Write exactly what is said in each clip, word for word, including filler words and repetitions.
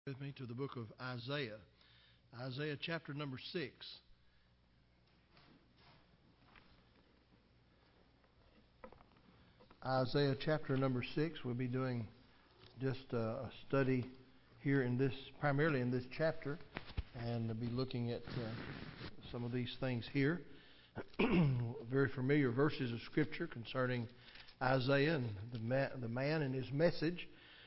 With me to the book of Isaiah, Isaiah chapter number six. Isaiah chapter number six. We'll be doing just a study here in this, primarily in this chapter, and we'll be looking at uh, some of these things here. Very familiar verses of Scripture concerning Isaiah and the man, the man and his message,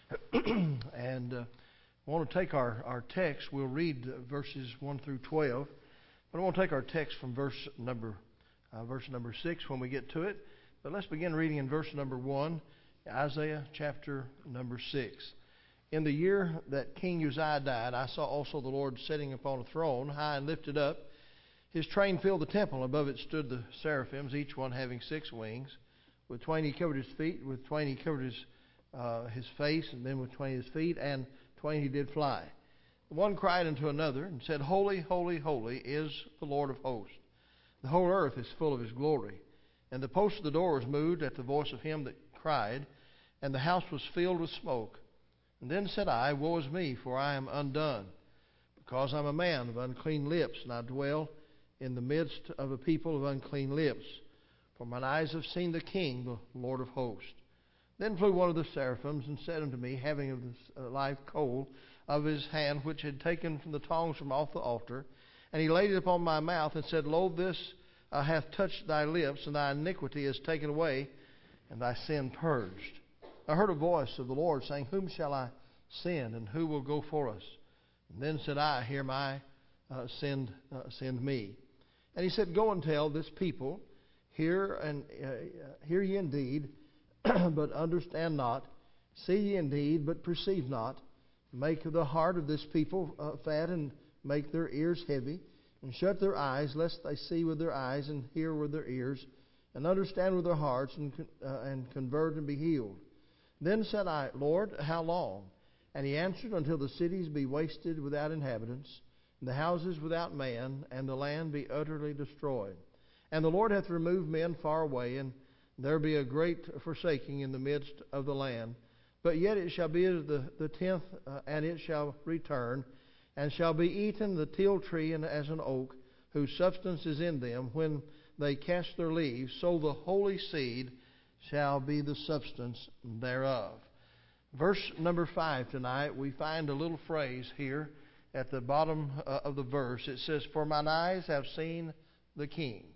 and. Uh, I want to take our, our text. We'll read verses one through twelve. But I want to take our text from verse number uh, verse number six when we get to it. But let's begin reading in verse number one, Isaiah chapter number six. In the year that King Uzziah died, I saw also the Lord sitting upon a throne, high and lifted up. His train filled the temple. Above it stood the seraphims, each one having six wings. With twain he covered his feet, with twain he covered his, uh, his face, and then with twain his feet, and twain he did fly. The one cried unto another and said, Holy, holy, holy is the Lord of hosts. The whole earth is full of his glory. And the post of the door was moved at the voice of him that cried, and the house was filled with smoke. And then said I, Woe is me, for I am undone, because I am a man of unclean lips, and I dwell in the midst of a people of unclean lips. For mine eyes have seen the King, the Lord of hosts. Then flew one of the seraphims and said unto me, having of the uh, live coal of his hand, which had taken from the tongs from off the altar, and he laid it upon my mouth, and said, Lo, this uh, hath touched thy lips, and thy iniquity is taken away, and thy sin purged. I heard a voice of the Lord saying, Whom shall I send, and who will go for us? And then said I, Here my uh, send uh, send me. And he said, Go and tell this people, Hear and uh, hear ye indeed, but understand not. See ye indeed, but perceive not. Make the heart of this people uh, fat, and make their ears heavy, and shut their eyes, lest they see with their eyes, and hear with their ears, and understand with their hearts, and, uh, and convert and be healed. Then said I, Lord, how long? And he answered, Until the cities be wasted without inhabitants, and the houses without man, and the land be utterly destroyed. And the Lord hath removed men far away, and there be a great forsaking in the midst of the land. But yet it shall be as the, the tenth, uh, and it shall return, and shall be eaten the teal tree and as an oak, whose substance is in them. When they cast their leaves, so the holy seed shall be the substance thereof. Verse number five tonight, we find a little phrase here at the bottom uh, of the verse. It says, For mine eyes have seen the King.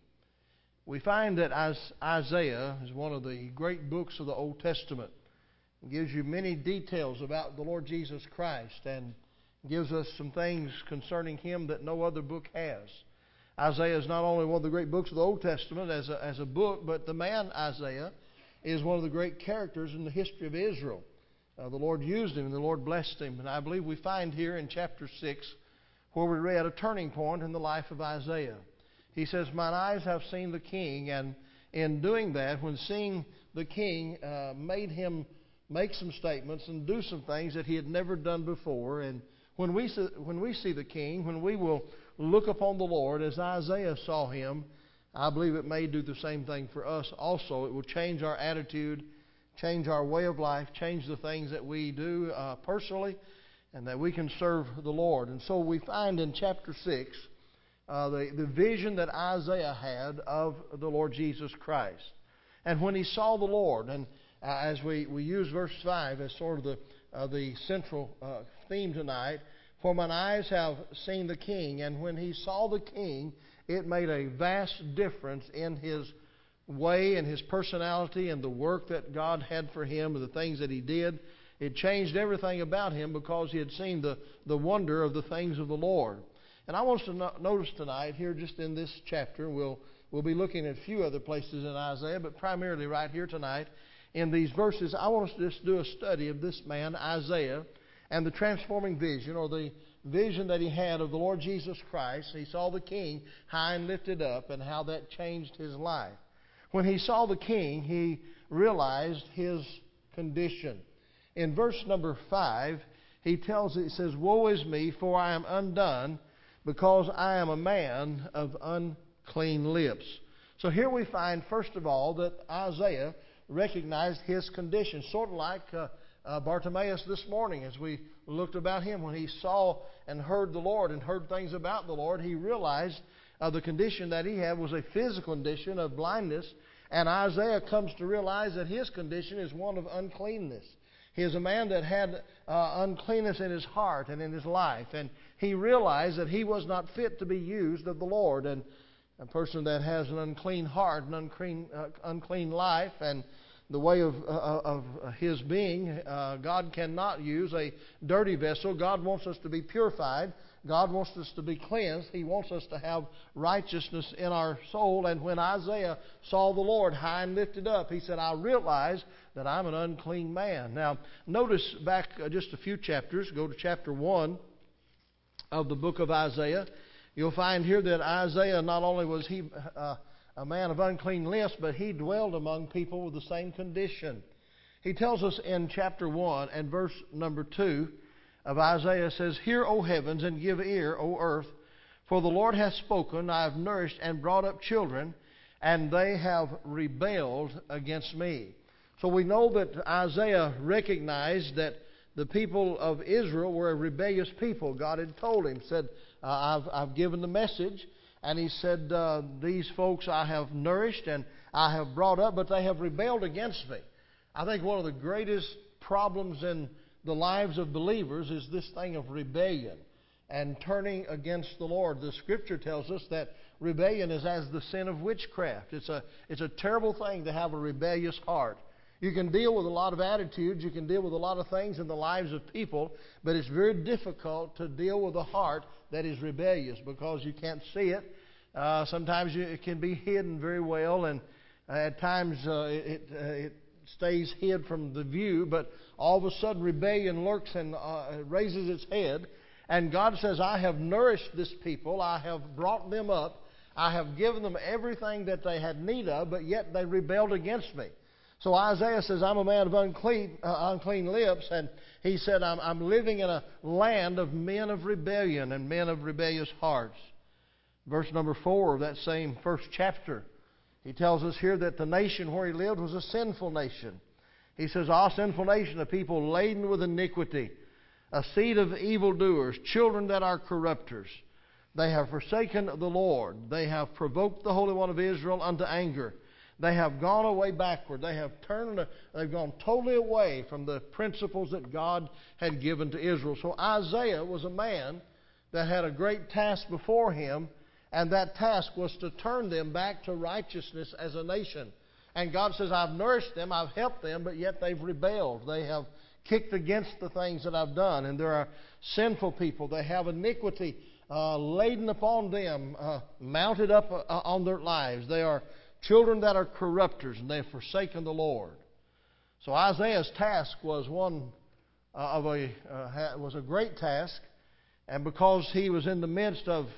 We find that Isaiah is one of the great books of the Old Testament. It gives you many details about the Lord Jesus Christ and gives us some things concerning Him that no other book has. Isaiah is not only one of the great books of the Old Testament as a, as a book, but the man Isaiah is one of the great characters in the history of Israel. Uh, the Lord used him and the Lord blessed him. And I believe we find here in chapter six where we read a turning point in the life of Isaiah. He says, Mine eyes have seen the King, and in doing that, when seeing the King, uh, made him make some statements and do some things that he had never done before. And when we see, when we see the King, when we will look upon the Lord as Isaiah saw Him, I believe it may do the same thing for us also. It will change our attitude, change our way of life, change the things that we do uh, personally, and that we can serve the Lord. And so we find in chapter six, Uh, the, the vision that Isaiah had of the Lord Jesus Christ. And when he saw the Lord, and uh, as we, we use verse five as sort of the, uh, the central uh, theme tonight, For mine eyes have seen the King. And when he saw the King, it made a vast difference in his way and his personality and the work that God had for him and the things that he did. It changed everything about him because he had seen the, the wonder of the things of the Lord. And I want us to no- notice tonight, here just in this chapter, we'll, we'll be looking at a few other places in Isaiah, but primarily right here tonight in these verses, I want us to just do a study of this man, Isaiah, and the transforming vision, or the vision that he had of the Lord Jesus Christ. He saw the King high and lifted up, and how that changed his life. When he saw the King, he realized his condition. In verse number five, he tells it, he says, Woe is me, for I am undone, because I am a man of unclean lips. So here we find, first of all, that Isaiah recognized his condition, sort of like uh, uh, Bartimaeus this morning as we looked about him. When he saw and heard the Lord and heard things about the Lord, he realized uh, the condition that he had was a physical condition of blindness. And Isaiah comes to realize that his condition is one of uncleanness. He is a man that had uh, uncleanness in his heart and in his life. And he realized that he was not fit to be used of the Lord. And a person that has an unclean heart, an unclean, uh, unclean life, and the way of, uh, of his being, uh, God cannot use a dirty vessel. God wants us to be purified. God wants us to be cleansed. He wants us to have righteousness in our soul. And when Isaiah saw the Lord high and lifted up, he said, I realize that I'm an unclean man. Now, notice back uh, just a few chapters. Go to chapter one of the book of Isaiah. You'll find here that Isaiah, not only was he uh, a man of unclean lips, but he dwelled among people with the same condition. He tells us in chapter one and verse number two of Isaiah, says, Hear, O heavens, and give ear, O earth, for the Lord hath spoken. I have nourished and brought up children, and they have rebelled against me. So we know that Isaiah recognized that the people of Israel were a rebellious people. God had told him, said, uh, I've, I've given the message, and he said, uh, these folks I have nourished and I have brought up, but they have rebelled against me. I think one of the greatest problems in the lives of believers is this thing of rebellion and turning against the Lord. The Scripture tells us that rebellion is as the sin of witchcraft. It's a, it's a terrible thing to have a rebellious heart. You can deal with a lot of attitudes, you can deal with a lot of things in the lives of people, but it's very difficult to deal with a heart that is rebellious because you can't see it. Uh, sometimes you, it can be hidden very well, and uh, at times uh, it, uh, it stays hid from the view, but all of a sudden rebellion lurks and uh, raises its head. And God says, I have nourished this people, I have brought them up, I have given them everything that they had need of, but yet they rebelled against me. So Isaiah says, I'm a man of unclean, uh, unclean lips, and he said, I'm, I'm living in a land of men of rebellion and men of rebellious hearts. Verse number four of that same first chapter, he tells us here that the nation where he lived was a sinful nation. He says, Ah, sinful nation, a people laden with iniquity, a seed of evildoers, children that are corrupters. They have forsaken the Lord. They have provoked the Holy One of Israel unto anger. They have gone away backward. They have turned, they've gone totally away from the principles that God had given to Israel. So Isaiah was a man that had a great task before him, and that task was to turn them back to righteousness as a nation. And God says, I've nourished them, I've helped them, but yet they've rebelled. They have kicked against the things that I've done. And there are sinful people. They have iniquity uh, laden upon them, uh, mounted up uh, on their lives. They are children that are corrupters, and they have forsaken the Lord. So Isaiah's task was one uh, of a uh, was a great task, and because he was in the midst of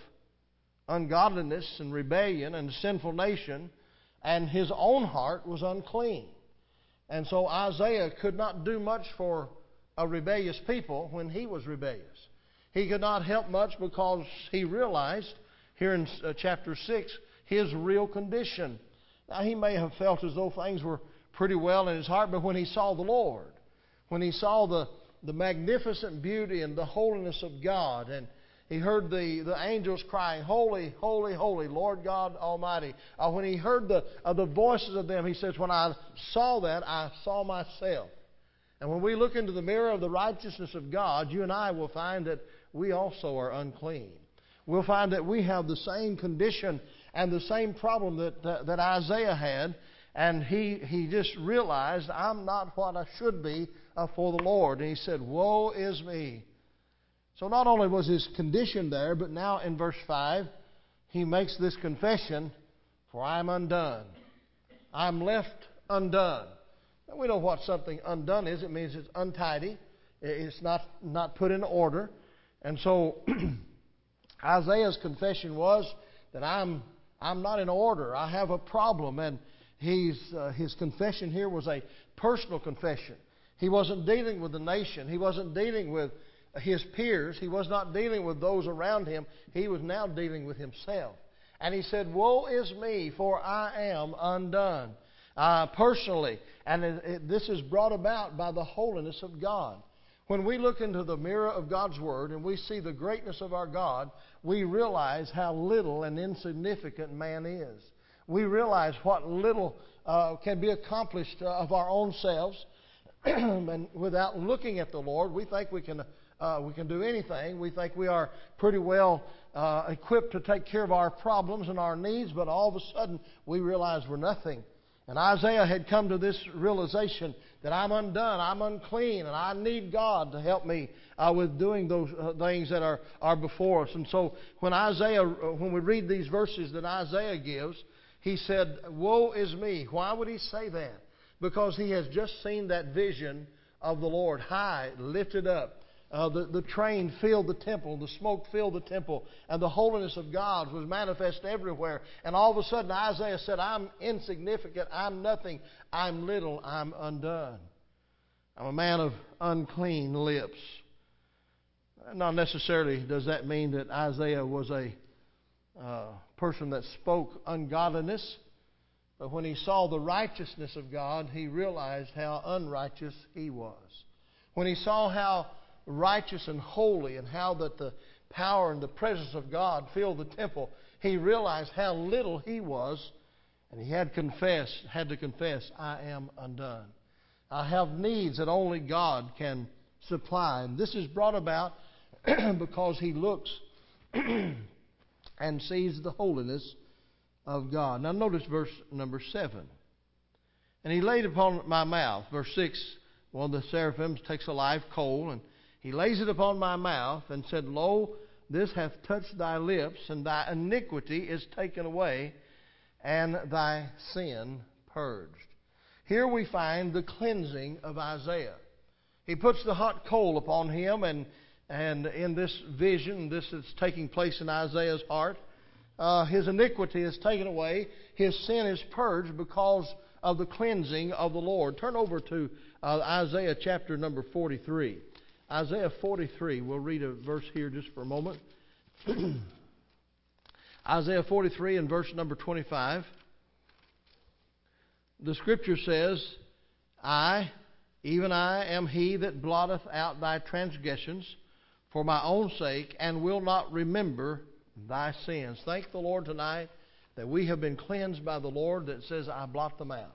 ungodliness and rebellion and a sinful nation, and his own heart was unclean, and so Isaiah could not do much for a rebellious people when he was rebellious. He could not help much because he realized here in uh, chapter six his real condition. Now, he may have felt as though things were pretty well in his heart, but when he saw the Lord, when he saw the, the magnificent beauty and the holiness of God, and he heard the, the angels crying, Holy, holy, holy, Lord God Almighty. Uh, when he heard the, uh, the voices of them, he says, when I saw that, I saw myself. And when we look into the mirror of the righteousness of God, you and I will find that we also are unclean. We'll find that we have the same condition and the same problem that, that, that Isaiah had. And he, he just realized, I'm not what I should be uh, for the Lord. And he said, Woe is me. So not only was his condition there, but now in verse five, he makes this confession, For I am undone. I'm left undone. Now we know what something undone is. It means it's untidy. It's not, not put in order. And so Isaiah's confession was that I'm I'm not in order. I have a problem. And he's, uh, his confession here was a personal confession. He wasn't dealing with the nation. He wasn't dealing with his peers. He was not dealing with those around him. He was now dealing with himself. And he said, Woe is me, for I am undone. uh, personally. And it, it, this is brought about by the holiness of God. When we look into the mirror of God's Word and we see the greatness of our God, we realize how little and insignificant man is. We realize what little uh, can be accomplished uh, of our own selves. And without looking at the Lord, we think we can uh, we can do anything. We think we are pretty well uh, equipped to take care of our problems and our needs, but all of a sudden we realize we're nothing. And Isaiah had come to this realization that I'm undone, I'm unclean, and I need God to help me uh, with doing those uh, things that are, are before us. And so when Isaiah, when we read these verses that Isaiah gives, he said, "Woe is me." Why would he say that? Because he has just seen that vision of the Lord high, lifted up. Uh, the, the train filled the temple, the smoke filled the temple, and the holiness of God was manifest everywhere. And all of a sudden Isaiah said, "I'm insignificant, I'm nothing, I'm little, I'm undone. I'm a man of unclean lips." Not necessarily does that mean that Isaiah was a uh, person that spoke ungodliness, but when he saw the righteousness of God, he realized how unrighteous he was. When he saw how righteous and holy and how that the power and the presence of God filled the temple, he realized how little he was, and he had confessed, had to confess, "I am undone. I have needs that only God can supply." And this is brought about because he looks and sees the holiness of God. Now notice verse number seven. "And he laid upon my mouth," verse six, one of the seraphims takes a live coal, and he lays it upon my mouth and said, "Lo, this hath touched thy lips, and thy iniquity is taken away, and thy sin purged." Here we find the cleansing of Isaiah. He puts the hot coal upon him, and, and in this vision, this is taking place in Isaiah's heart, uh, his iniquity is taken away, his sin is purged because of the cleansing of the Lord. Turn over to uh, Isaiah chapter number forty-three. Isaiah forty-three, we'll read a verse here just for a moment. Isaiah forty-three and verse number twenty-five. The Scripture says, "I, even I, am he that blotteth out thy transgressions for my own sake, and will not remember thy sins." Thank the Lord tonight that we have been cleansed by the Lord, that says, "I blot them out."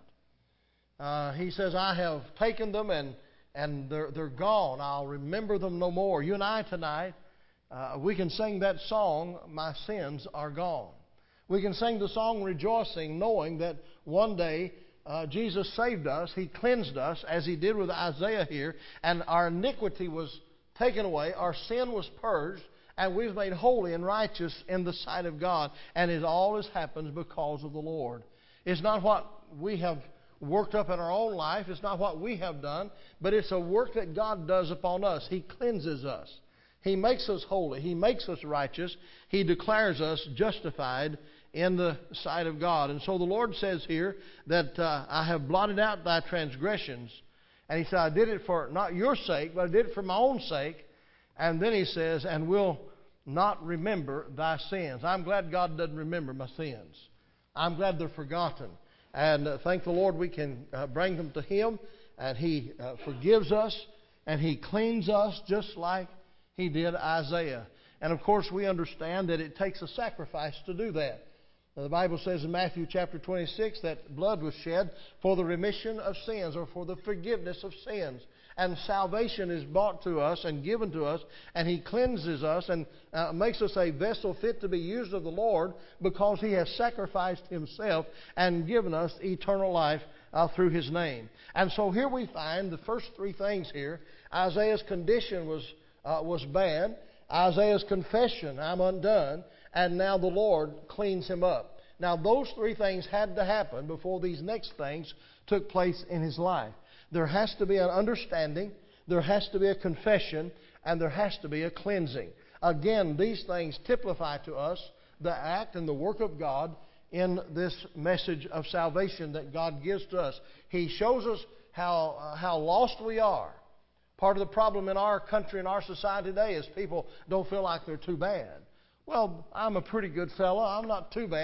Uh, he says, "I have taken them and And they're, they're gone. I'll remember them no more." You and I tonight, uh, we can sing that song, "My sins are gone." We can sing the song rejoicing, knowing that one day uh, Jesus saved us. He cleansed us, as He did with Isaiah here, and our iniquity was taken away. Our sin was purged, and we was made holy and righteous in the sight of God. And it all has happened because of the Lord. It's not what we have worked up in our own life. It's not what we have done, but it's a work that God does upon us. He cleanses us. He makes us holy. He makes us righteous. He declares us justified in the sight of God. And so the Lord says here that uh, "I have blotted out thy transgressions." And He said, "I did it for not your sake, but I did it for my own sake." And then He says, "And will not remember thy sins." I'm glad God doesn't remember my sins. I'm glad they're forgotten. And uh, thank the Lord we can uh, bring them to Him, and He uh, forgives us, and He cleans us just like He did Isaiah. And of course we understand that it takes a sacrifice to do that. Now, the Bible says in Matthew chapter twenty-six that blood was shed for the remission of sins, or for the forgiveness of sins. And salvation is brought to us and given to us, and He cleanses us and uh, makes us a vessel fit to be used of the Lord, because He has sacrificed Himself and given us eternal life uh, through His name. And so here we find the first three things here. Isaiah's condition was, uh, was bad. Isaiah's confession, "I'm undone." And now the Lord cleans him up. Now those three things had to happen before these next things took place in his life. There has to be an understanding, there has to be a confession, and there has to be a cleansing. Again, these things typify to us the act and the work of God in this message of salvation that God gives to us. He shows us how, uh, how lost we are. Part of the problem in our country and our society today is people don't feel like they're too bad. Well, I'm a pretty good fellow. I'm not too bad.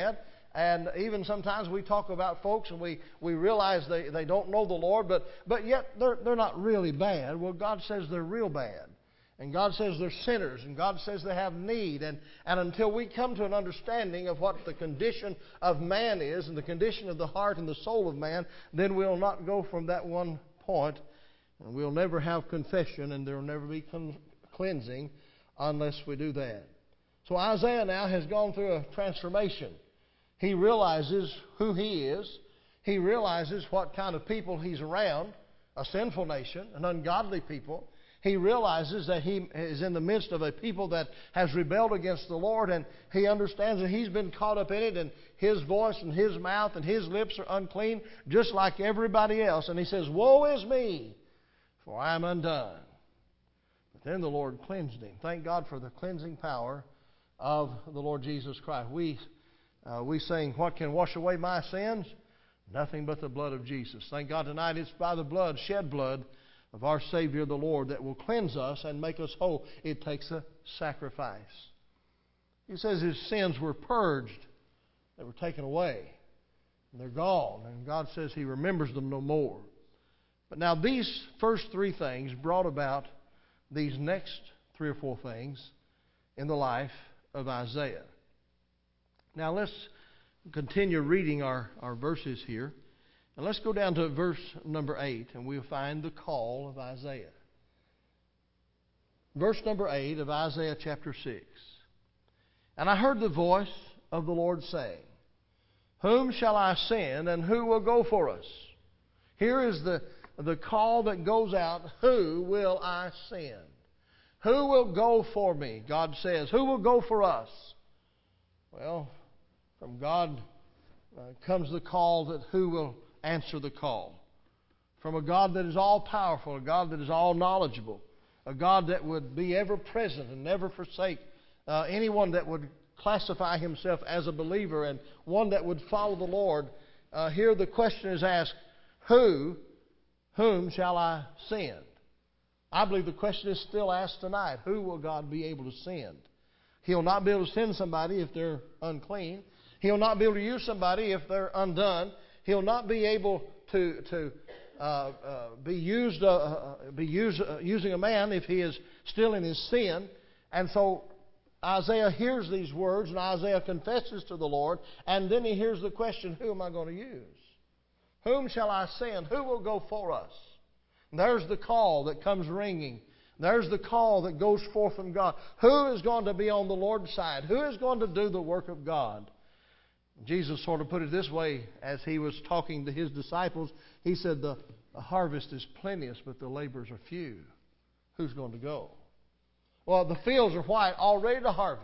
And even sometimes we talk about folks and we, we realize they, they don't know the Lord, but, but yet they're, they're not really bad. Well, God says they're real bad. And God says they're sinners, and God says they have need. And, and until we come to an understanding of what the condition of man is and the condition of the heart and the soul of man, then we'll not go from that one point. And we'll never have confession, and there will never be con- cleansing unless we do that. So Isaiah now has gone through a transformation. He realizes who he is. He realizes what kind of people he's around, a sinful nation, an ungodly people. He realizes that he is in the midst of a people that has rebelled against the Lord, and he understands that he's been caught up in it, and his voice and his mouth and his lips are unclean, just like everybody else. And he says, "Woe is me, for I am undone." But then the Lord cleansed him. Thank God for the cleansing power of the Lord Jesus Christ. We, uh, we sing, "What can wash away my sins? Nothing but the blood of Jesus." Thank God tonight it's by the blood, shed blood, of our Savior the Lord that will cleanse us and make us whole. It takes a sacrifice. He says his sins were purged. They were taken away. And they're gone. And God says he remembers them no more. But now these first three things brought about these next three or four things in the life of Isaiah. Now let's continue reading our, our verses here. And let's go down to verse number eight, and we'll find the call of Isaiah. Verse number eight of Isaiah chapter six. "And I heard the voice of the Lord saying, Whom shall I send, and who will go for us? Here is the, the call that goes out. Who will I send? Who will go for me? God says. Who will go for us? Well, from God uh, comes the call that who will answer the call. From a God that is all-powerful, a God that is all-knowledgeable, a God that would be ever-present and never forsake uh, anyone that would classify himself as a believer and one that would follow the Lord. Uh, here the question is asked, who, whom shall I send? I believe the question is still asked tonight. Who will God be able to send? He'll not be able to send somebody if they're unclean. He'll not be able to use somebody if they're undone. He'll not be able to to uh, uh, be used uh, uh, be used uh, using a man if he is still in his sin. And so Isaiah hears these words, and Isaiah confesses to the Lord, and then he hears the question, who am I going to use? Whom shall I send? Who will go for us? And there's the call that comes ringing. There's the call that goes forth from God. Who is going to be on the Lord's side? Who is going to do the work of God? Jesus sort of put it this way as he was talking to his disciples. He said, the, the harvest is plenteous, but the laborers are few. Who's going to go? Well, the fields are white, all ready to harvest.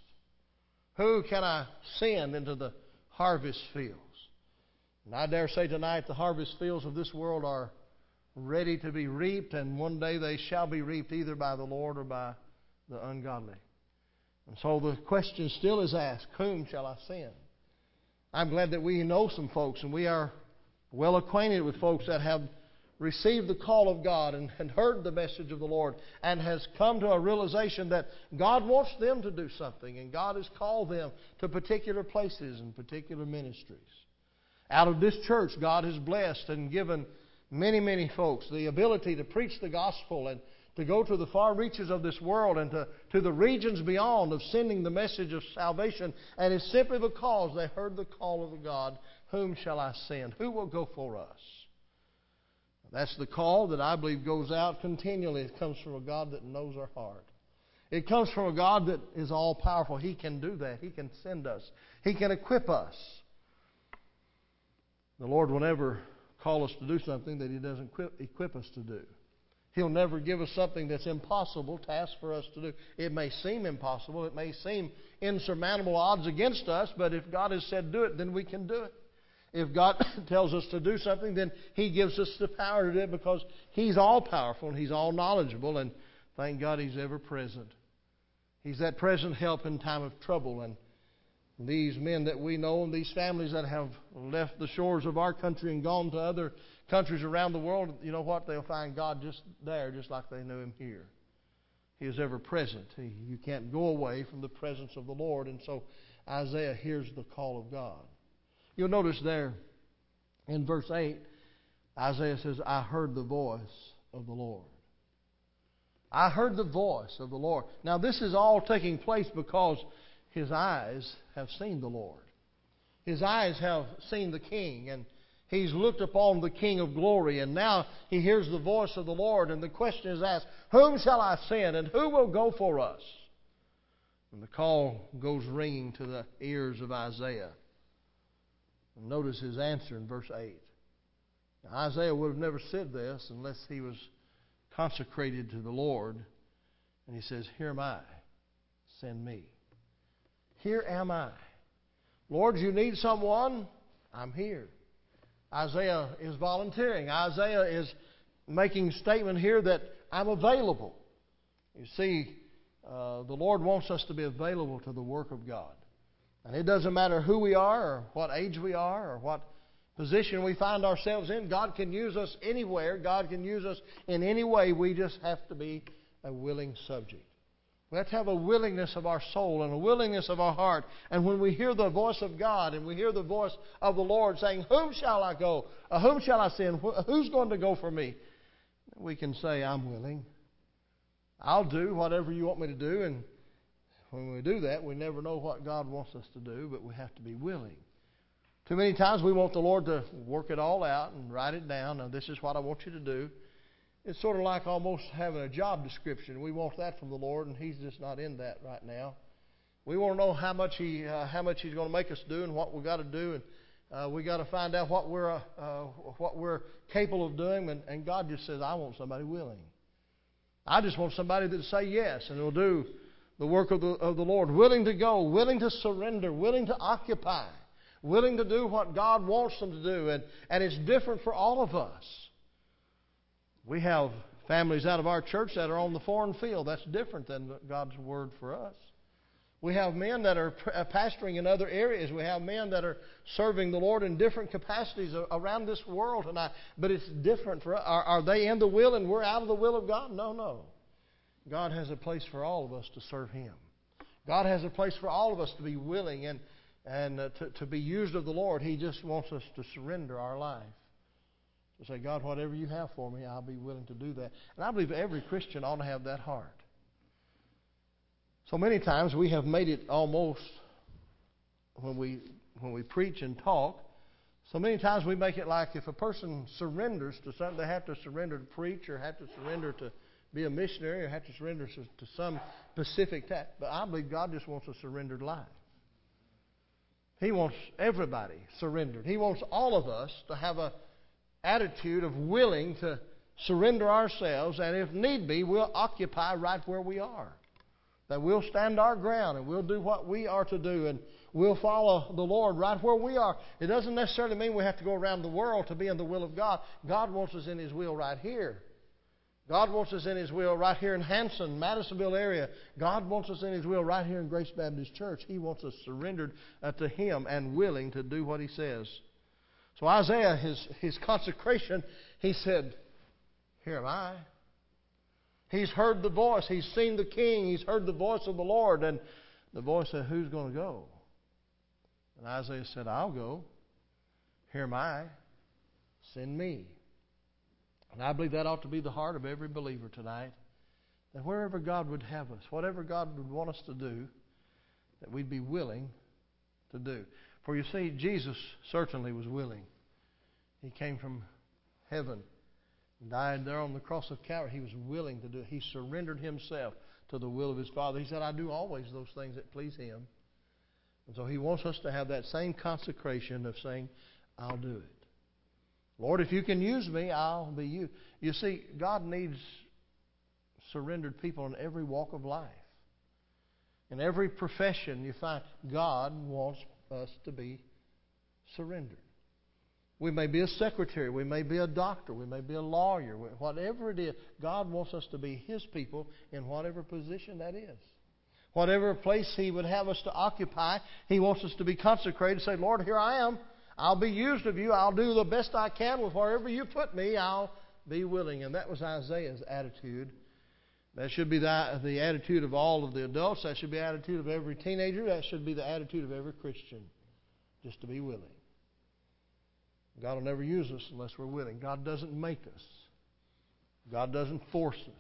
Who can I send into the harvest fields? And I dare say tonight the harvest fields of this world are ready to be reaped, and one day they shall be reaped either by the Lord or by the ungodly. And so the question still is asked, whom shall I send? I'm glad that we know some folks, and we are well acquainted with folks that have received the call of God and, and heard the message of the Lord and has come to a realization that God wants them to do something, and God has called them to particular places and particular ministries. Out of this church, God has blessed and given many, many folks the ability to preach the gospel and to go to the far reaches of this world and to, to the regions beyond of sending the message of salvation. And it's simply because they heard the call of God, whom shall I send? Who will go for us? That's the call that I believe goes out continually. It comes from a God that knows our heart. It comes from a God that is all-powerful. He can do that. He can send us. He can equip us. The Lord will never call us to do something that He doesn't equip, equip us to do. He'll never give us something that's impossible task for us to do. It may seem impossible. It may seem insurmountable odds against us, but if God has said do it, then we can do it. If God tells us to do something, then He gives us the power to do it because He's all-powerful and He's all-knowledgeable, and thank God He's ever-present. He's that present help in time of trouble. And these men that we know and these families that have left the shores of our country and gone to other countries around the world, you know what? They'll find God just there, just like they knew Him here. He is ever-present. You can't go away from the presence of the Lord. And so Isaiah hears the call of God. You'll notice there in verse eight, Isaiah says, I heard the voice of the Lord. I heard the voice of the Lord. Now this is all taking place because his eyes have seen the Lord. His eyes have seen the King, and he's looked upon the King of glory, and now he hears the voice of the Lord, and the question is asked, whom shall I send, and who will go for us? And the call goes ringing to the ears of Isaiah. And notice his answer in verse eight. Now, Isaiah would have never said this unless he was consecrated to the Lord. And he says, here am I, send me. Here am I. Lord, you need someone? I'm here. Isaiah is volunteering. Isaiah is making a statement here that I'm available. You see, uh, the Lord wants us to be available to the work of God. And it doesn't matter who we are or what age we are or what position we find ourselves in. God can use us anywhere. God can use us in any way. We just have to be a willing subject. We have to have a willingness of our soul and a willingness of our heart. And when we hear the voice of God and we hear the voice of the Lord saying, whom shall I go? Or whom shall I send? Who's going to go for me? We can say, I'm willing. I'll do whatever you want me to do. And when we do that, we never know what God wants us to do, but we have to be willing. Too many times we want the Lord to work it all out and write it down. Now, this is what I want you to do. It's sort of like almost having a job description. We want that from the Lord, and He's just not in that right now. We want to know how much He, uh, how much He's going to make us do, and what we got to do, and uh, we got to find out what we're, uh, what we're capable of doing. And, and God just says, "I want somebody willing. I just want somebody that say yes, and will do the work of the of the Lord, willing to go, willing to surrender, willing to occupy, willing to do what God wants them to do." And and it's different for all of us. We have families out of our church that are on the foreign field. That's different than God's word for us. We have men that are pastoring in other areas. We have men that are serving the Lord in different capacities around this world tonight. But it's different for us. Are, are they in the will and we're out of the will of God? No, no. God has a place for all of us to serve Him. God has a place for all of us to be willing and, and uh, to, to be used of the Lord. He just wants us to surrender our life. To say, God, whatever you have for me, I'll be willing to do that. And I believe every Christian ought to have that heart. So many times we have made it almost, when we when we preach and talk, so many times we make it like if a person surrenders to something, they have to surrender to preach or have to surrender to be a missionary or have to surrender to, to some specific task. But I believe God just wants a surrendered life. He wants everybody surrendered. He wants all of us to have a attitude of willing to surrender ourselves, and if need be, we'll occupy right where we are. That we'll stand our ground and we'll do what we are to do, and we'll follow the Lord right where we are. It doesn't necessarily mean we have to go around the world to be in the will of God. God wants us in His will right here. God wants us in His will right here in Hanson, Madisonville area. God wants us in His will right here in Grace Baptist Church. He wants us surrendered uh, to Him and willing to do what He says. So Isaiah, his, his consecration, he said, here am I. He's heard the voice. He's seen the King. He's heard the voice of the Lord. And the voice said, who's going to go? And Isaiah said, I'll go. Here am I. Send me. And I believe that ought to be the heart of every believer tonight. That wherever God would have us, whatever God would want us to do, that we'd be willing to do. For you see, Jesus certainly was willing. He came from heaven and died there on the cross of Calvary. He was willing to do it. He surrendered Himself to the will of His Father. He said, I do always those things that please Him. And so He wants us to have that same consecration of saying, I'll do it. Lord, if you can use me, I'll be you. You see, God needs surrendered people in every walk of life. In every profession, you find God wants us to be surrendered. We may be a secretary, we may be a doctor, we may be a lawyer, whatever it is, God wants us to be His people in whatever position that is. Whatever place He would have us to occupy, He wants us to be consecrated. Say, Lord, here I am. I'll be used of you. I'll do the best I can with wherever you put me. I'll be willing. And that was Isaiah's attitude. That should be the, the attitude of all of the adults. That should be the attitude of every teenager. That should be the attitude of every Christian. Just to be willing. God will never use us unless we're willing. God doesn't make us. God doesn't force us.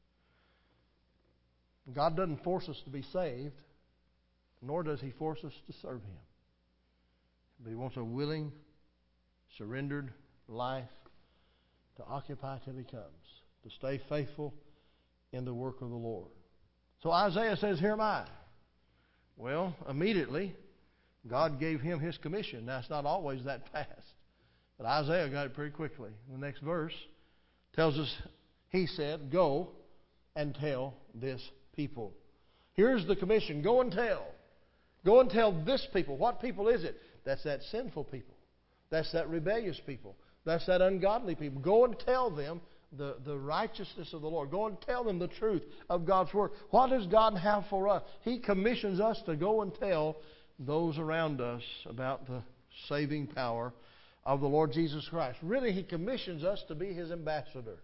God doesn't force us to be saved, nor does He force us to serve Him. But He wants a willing, surrendered life to occupy till He comes, to stay faithful in the work of the Lord. So Isaiah says, "Here am I." Well, immediately, God gave him his commission. Now, it's not always that fast, but Isaiah got it pretty quickly. The next verse tells us, he said, "Go and tell this people." Here's the commission. Go and tell. Go and tell this people. What people is it? That's that sinful people. That's that rebellious people. That's that ungodly people. Go and tell them the, the righteousness of the Lord. Go and tell them the truth of God's Word. What does God have for us? He commissions us to go and tell those around us about the saving power of the Lord Jesus Christ. Really, He commissions us to be His ambassador.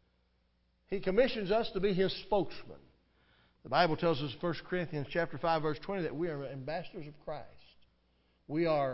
He commissions us to be His spokesman. The Bible tells us in First Corinthians chapter five, verse twenty, that we are ambassadors of Christ. We are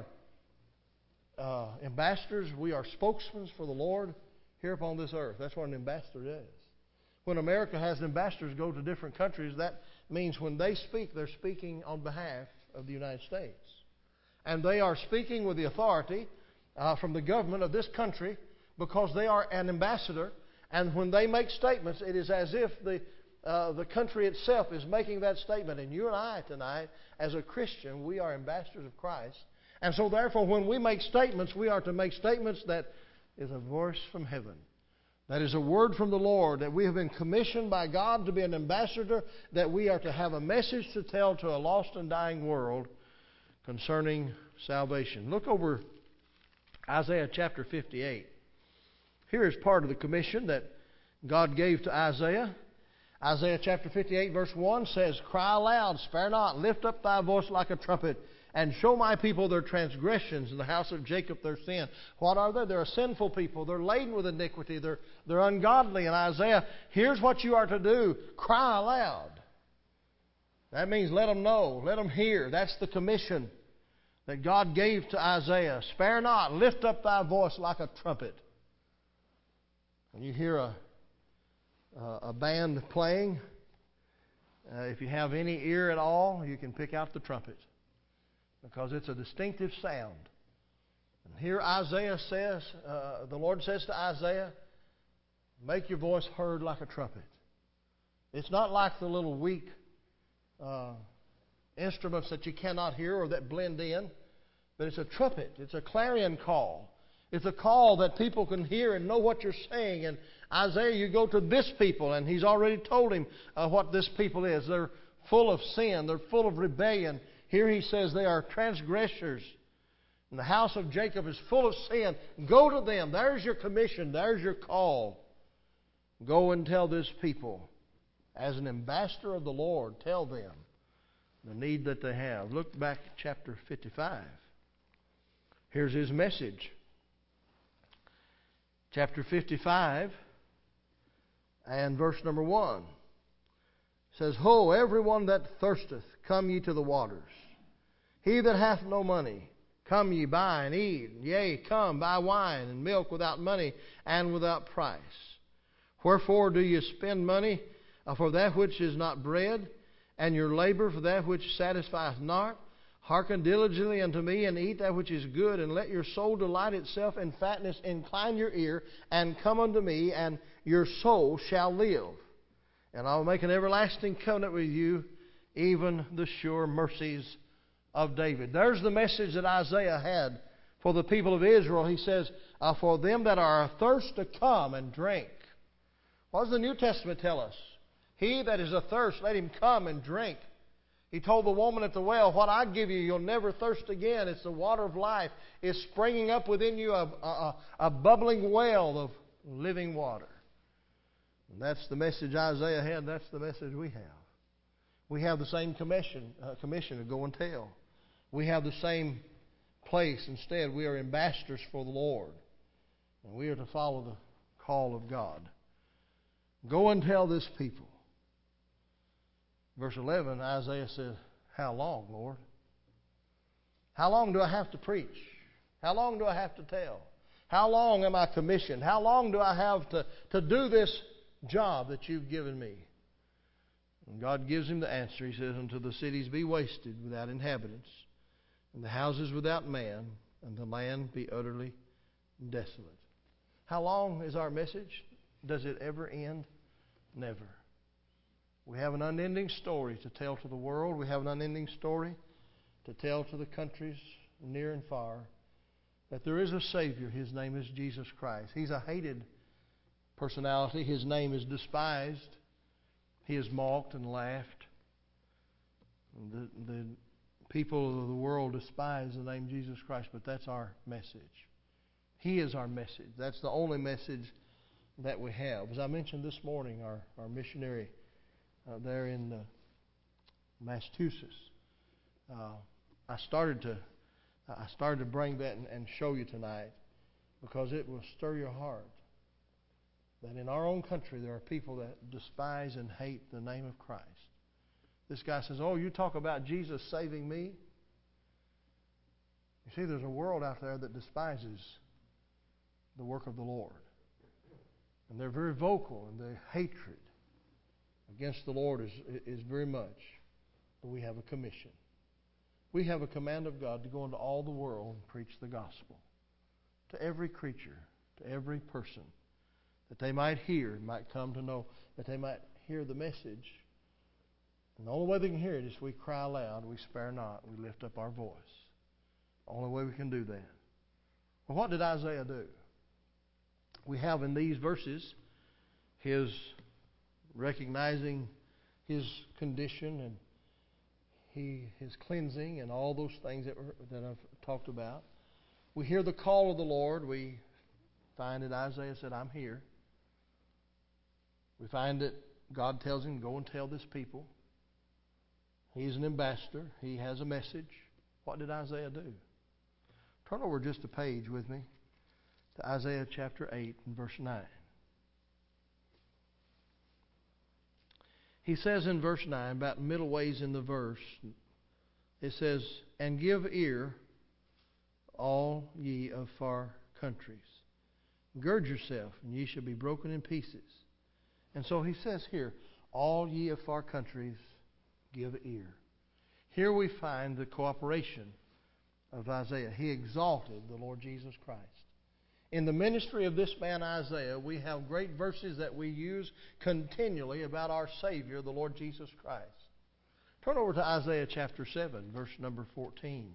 uh, ambassadors. We are spokesmen for the Lord here upon this earth. That's what an ambassador is. When America has ambassadors go to different countries, that means when they speak, they're speaking on behalf of the United States. And they are speaking with the authority uh, from the government of this country because they are an ambassador. And when they make statements, it is as if the uh, the country itself is making that statement. And you and I tonight, as a Christian, we are ambassadors of Christ. And so therefore, when we make statements, we are to make statements that is a voice from heaven. That is a word from the Lord, that we have been commissioned by God to be an ambassador, that we are to have a message to tell to a lost and dying world concerning salvation. Look over Isaiah chapter fifty-eight. Here is part of the commission that God gave to Isaiah. Isaiah chapter fifty-eight verse one says, "Cry aloud, spare not, lift up thy voice like a trumpet, and show my people their transgressions, and the house of Jacob their sin." What are they? They're a sinful people. They're laden with iniquity. They're, they're ungodly. And Isaiah, here's what you are to do. Cry aloud. That means let them know. Let them hear. That's the commission that God gave to Isaiah. "Spare not, lift up thy voice like a trumpet." When you hear a, a band playing, uh, if you have any ear at all, you can pick out the trumpet, because it's a distinctive sound. And here Isaiah says, uh, the Lord says to Isaiah, make your voice heard like a trumpet. It's not like the little weak uh, instruments that you cannot hear or that blend in, but it's a trumpet. It's a clarion call. It's a call that people can hear and know what you're saying. And Isaiah, you go to this people, and he's already told him uh, what this people is. They're full of sin. They're full of rebellion. Here he says they are transgressors. And the house of Jacob is full of sin. Go to them. There's your commission. There's your call. Go and tell this people, as an ambassador of the Lord, tell them the need that they have. Look back at chapter fifty-five. Here's his message. Chapter fifty-five and verse number one says, "Ho, everyone that thirsteth, come ye to the waters. He that hath no money, come ye buy and eat. Yea, come, buy wine and milk without money and without price. Wherefore do ye spend money for that which is not bread, and your labor for that which satisfieth not? Hearken diligently unto me, and eat that which is good, and let your soul delight itself in fatness. Incline your ear, and come unto me, and your soul shall live. And I will make an everlasting covenant with you, even the sure mercies of David." There's the message that Isaiah had for the people of Israel. He says, uh, for them that are athirst to come and drink. What does the New Testament tell us? He that is athirst, let him come and drink. He told the woman at the well, what I give you, you'll never thirst again. It's the water of life. It's springing up within you a, a, a bubbling well of living water. And that's the message Isaiah had. That's the message we have. We have the same commission, uh, commission to go and tell. We have the same place. Instead, we are ambassadors for the Lord. And we are to follow the call of God. Go and tell this people. Verse eleven, Isaiah says, how long, Lord? How long do I have to preach? How long do I have to tell? How long am I commissioned? How long do I have to, to do this job that you've given me? And God gives him the answer. He says, until the cities be wasted without inhabitants, and the houses without man, and the land be utterly desolate. How long is our message? Does it ever end? Never. We have an unending story to tell to the world. We have an unending story to tell to the countries near and far, that there is a Savior. His name is Jesus Christ. He's a hated personality. His name is despised. He is mocked and laughed. The, the people of the world despise the name Jesus Christ, but that's our message. He is our message. That's the only message that we have. As I mentioned this morning, our, our missionary uh, there in uh, Massachusetts, uh, I started to I started to bring that and, and show you tonight because it will stir your heart that in our own country there are people that despise and hate the name of Christ. This guy says, oh, you talk about Jesus saving me? You see, there's a world out there that despises the work of the Lord. And they're very vocal, and their hatred against the Lord is, is very much. But we have a commission. We have a command of God to go into all the world and preach the gospel to every creature, to every person, that they might hear, might come to know, that they might hear the message. And the only way they can hear it is we cry aloud, we spare not, we lift up our voice. The only way we can do that. Well, what did Isaiah do? We have in these verses his recognizing his condition and he his cleansing and all those things that, were, that I've talked about. We hear the call of the Lord. We find that Isaiah said, I'm here. We find that God tells him, go and tell this people. He's an ambassador. He has a message. What did Isaiah do? Turn over just a page with me to Isaiah chapter eight and verse nine. He says in verse nine, about middle ways in the verse, it says, and give ear, all ye of far countries. Gird yourself, and ye shall be broken in pieces. And so he says here, all ye of far countries, give ear. Here we find the cooperation of Isaiah. He exalted the Lord Jesus Christ. In the ministry of this man Isaiah, we have great verses that we use continually about our Savior, the Lord Jesus Christ. Turn over to Isaiah chapter seven, verse number fourteen.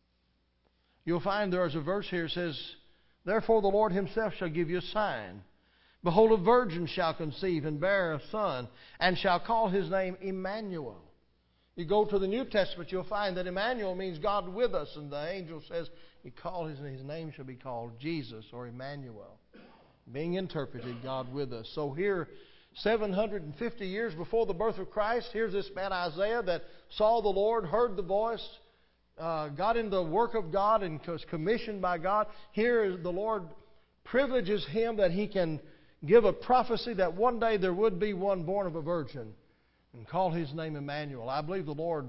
You'll find there is a verse here that says, therefore the Lord himself shall give you a sign. Behold, a virgin shall conceive and bear a son, and shall call his name Emmanuel. You go to the New Testament, you'll find that Emmanuel means God with us, and the angel says he called his, his name shall be called Jesus or Emmanuel, being interpreted God with us. So here, seven hundred fifty years before the birth of Christ, here's this man Isaiah that saw the Lord, heard the voice, uh, got in the work of God and was commissioned by God. Here the Lord privileges him that he can give a prophecy that one day there would be one born of a virgin, and call his name Emmanuel. I believe the Lord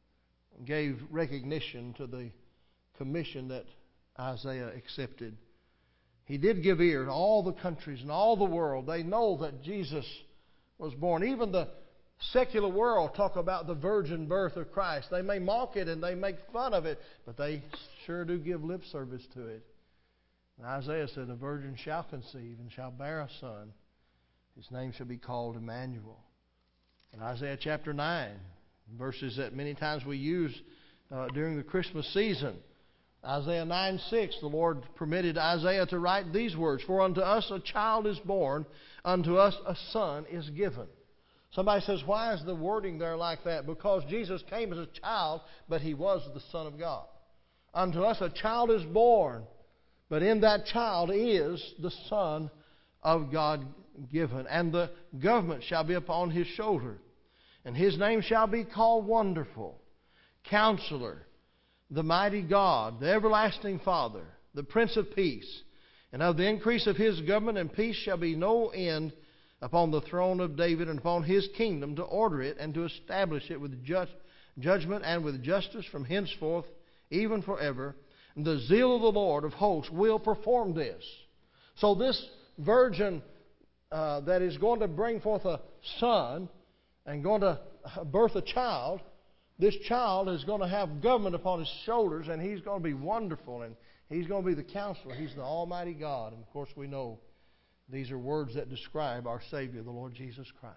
gave recognition to the commission that Isaiah accepted. He did give ear to all the countries and all the world. They know that Jesus was born. Even the secular world talk about the virgin birth of Christ. They may mock it and they make fun of it, but they sure do give lip service to it. And Isaiah said, a virgin shall conceive and shall bear a son. His name shall be called Emmanuel. In Isaiah chapter nine, verses that many times we use uh, during the Christmas season. Isaiah nine six, the Lord permitted Isaiah to write these words, for unto us a child is born, unto us a son is given. Somebody says, why is the wording there like that? Because Jesus came as a child, but he was the Son of God. Unto us a child is born, but in that child is the Son of God given. And the government shall be upon his shoulder. And his name shall be called Wonderful, Counselor, the Mighty God, the Everlasting Father, the Prince of Peace. And of the increase of his government and peace shall be no end upon the throne of David and upon his kingdom, to order it and to establish it with just judgment and with justice from henceforth, even forever. The zeal of the Lord of hosts will perform this. So this virgin uh, that is going to bring forth a son and going to birth a child, this child is going to have government upon his shoulders, and he's going to be wonderful, and he's going to be the counselor. He's the Almighty God. And of course we know these are words that describe our Savior, the Lord Jesus Christ.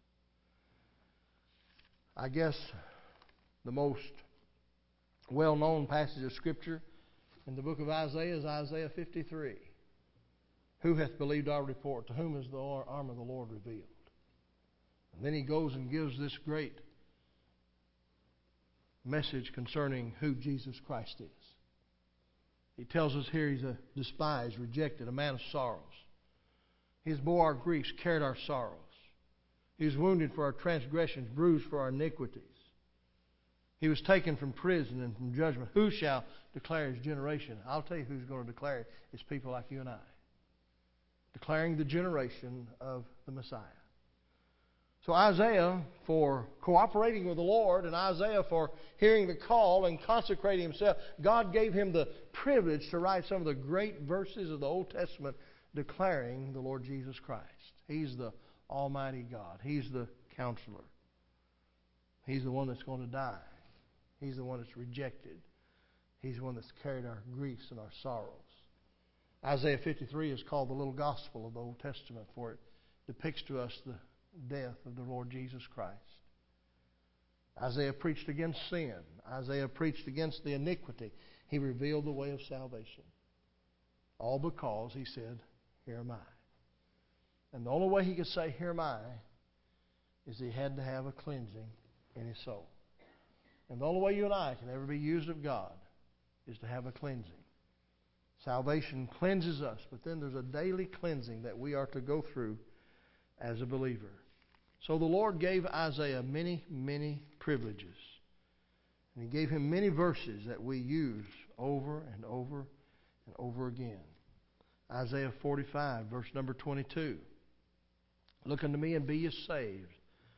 I guess the most well-known passage of Scripture in the book of Isaiah is Isaiah fifty-three. Who hath believed our report? To whom is the arm of the Lord revealed? And then he goes and gives this great message concerning who Jesus Christ is. He tells us here he's a despised, rejected, a man of sorrows. He has bore our griefs, carried our sorrows. He was wounded for our transgressions, bruised for our iniquities. He was taken from prison and from judgment. Who shall declare his generation? I'll tell you who's going to declare it. It's people like you and I. Declaring the generation of the Messiah. So Isaiah, for cooperating with the Lord, and Isaiah for hearing the call and consecrating himself, God gave him the privilege to write some of the great verses of the Old Testament declaring the Lord Jesus Christ. He's the Almighty God. He's the counselor. He's the one that's going to die. He's the one that's rejected. He's the one that's carried our griefs and our sorrows. Isaiah fifty-three is called the little gospel of the Old Testament, for it depicts to us the death of the Lord Jesus Christ. Isaiah preached against sin. Isaiah preached against the iniquity. He revealed the way of salvation. All because he said, "Here am I." And the only way he could say, "Here am I," is he had to have a cleansing in his soul. And the only way you and I can ever be used of God is to have a cleansing. Salvation cleanses us, but then there's a daily cleansing that we are to go through as a believer. So the Lord gave Isaiah many, many privileges. And he gave him many verses that we use over and over and over again. Isaiah forty-five, verse number twenty-two. Look unto me and be ye saved,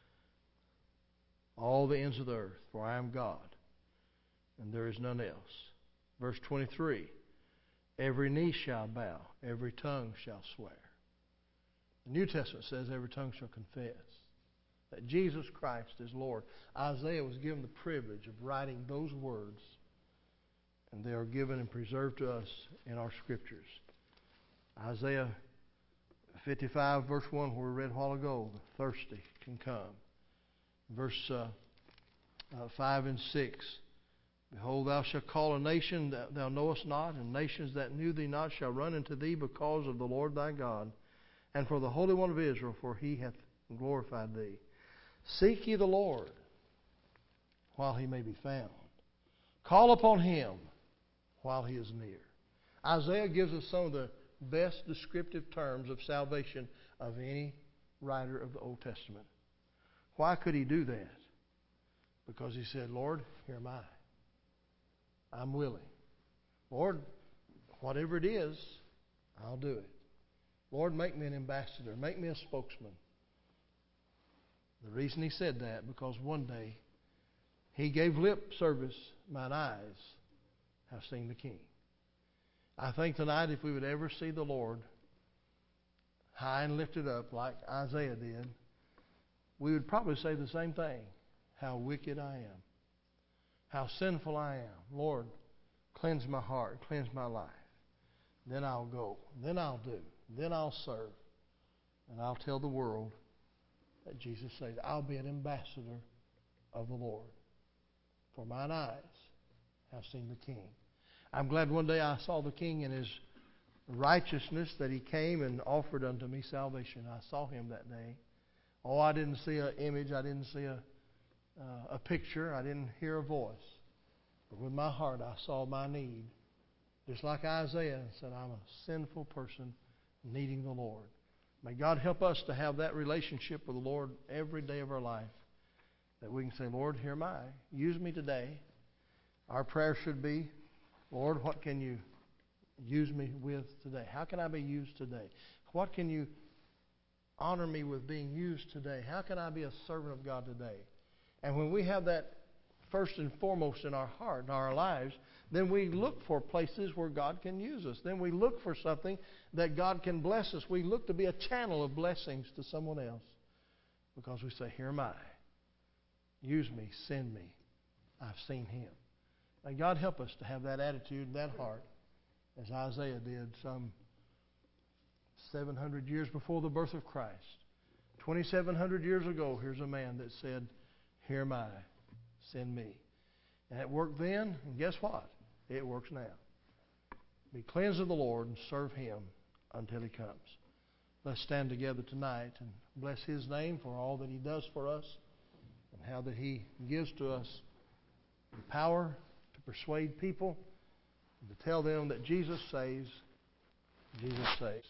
all the ends of the earth, for I am God, and there is none else. Verse twenty-three. Every knee shall bow, every tongue shall swear. The New Testament says every tongue shall confess that Jesus Christ is Lord. Isaiah was given the privilege of writing those words, and they are given and preserved to us in our Scriptures. Isaiah fifty-five, verse one, where we read a while ago, the thirsty can come. Verse uh, uh, five and six. Behold, thou shalt call a nation that thou knowest not, and nations that knew thee not shall run into thee because of the Lord thy God, and for the Holy One of Israel, for he hath glorified thee. Seek ye the Lord while he may be found. Call upon him while he is near. Isaiah gives us some of the best descriptive terms of salvation of any writer of the Old Testament. Why could he do that? Because he said, Lord, here am I. I'm willing. Lord, whatever it is, I'll do it. Lord, make me an ambassador. Make me a spokesman. The reason he said that, because one day he gave lip service, mine eyes have seen the King. I think tonight if we would ever see the Lord high and lifted up like Isaiah did, we would probably say the same thing. How wicked I am. How sinful I am. Lord, cleanse my heart, cleanse my life. Then I'll go. Then I'll do. Then I'll serve. And I'll tell the world that Jesus said, I'll be an ambassador of the Lord. For mine eyes have seen the King. I'm glad one day I saw the King in his righteousness, that he came and offered unto me salvation. I saw him that day. Oh, I didn't see an image. I didn't see a Uh, a picture. I didn't hear a voice. But with my heart, I saw my need. Just like Isaiah said, I'm a sinful person needing the Lord. May God help us to have that relationship with the Lord every day of our life. That we can say, Lord, here am I. Use me today. Our prayer should be, Lord, what can you use me with today? How can I be used today? What can you honor me with being used today? How can I be a servant of God today? And when we have that first and foremost in our heart, in our lives, then we look for places where God can use us. Then we look for something that God can bless us. We look to be a channel of blessings to someone else because we say, here am I. Use me, send me. I've seen Him. May God help us to have that attitude and that heart as Isaiah did some seven hundred years before the birth of Christ. twenty-seven hundred years ago, here's a man that said, here am I, send me. And it worked then, and guess what? It works now. Be cleansed of the Lord and serve Him until He comes. Let's stand together tonight and bless His name for all that He does for us and how that He gives to us the power to persuade people, to tell them that Jesus saves, Jesus saves.